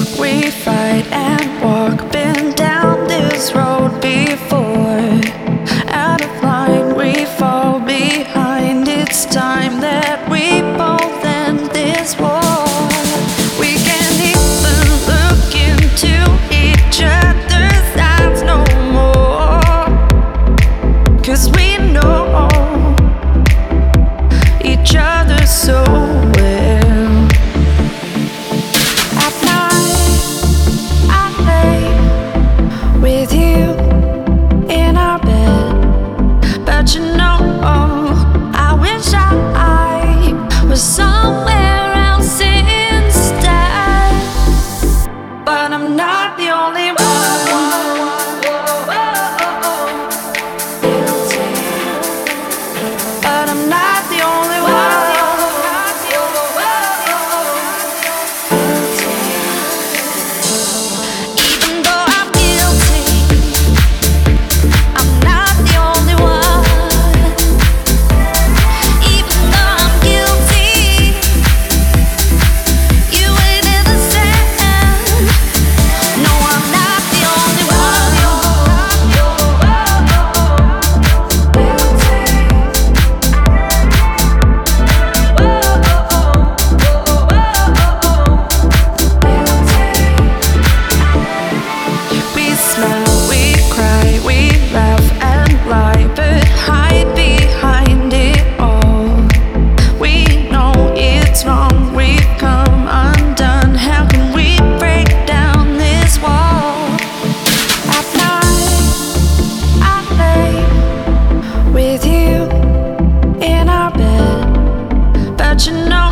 We fight and walk, been down this road before. Out of line, we fall behind. It's time that we both end this war. We can't even look into each other's eyes no more, 'cause we know each other so well. At night, I lay with you in our bed, but you know, I wish I was somewhere else instead. But I'm not the only one. But I'm not the only one. Even though I'm guilty, I'm not the only one. Even though I'm guilty, you ain't innocent. No, I'm not the only one. We smile, we cry, we laugh and lie, but hide behind it all. We know it's wrong, we've come undone. How can we break down this wall? At night, I lay with you in our bed, but you know